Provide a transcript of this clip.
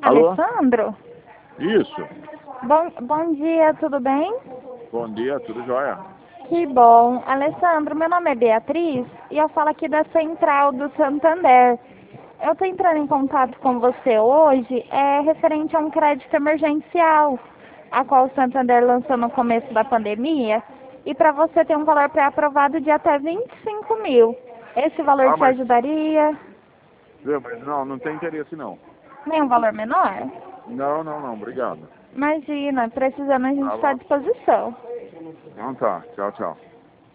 Alô? Alessandro? Isso. Bom dia, tudo bem? Bom dia, tudo jóia? Que bom. Alessandro, meu nome é Beatriz e eu falo aqui da Central do Santander. Eu estou entrando em contato com você hoje, referente a um crédito emergencial, a qual o Santander lançou no começo da pandemia, e para você ter um valor pré-aprovado de até 25 mil. Esse valor te Mas, ajudaria? viu, mas não tem interesse não. Nem um valor menor? Não, obrigado. Imagina, precisando a gente Tá está à bom. disposição. Então tá, tchau.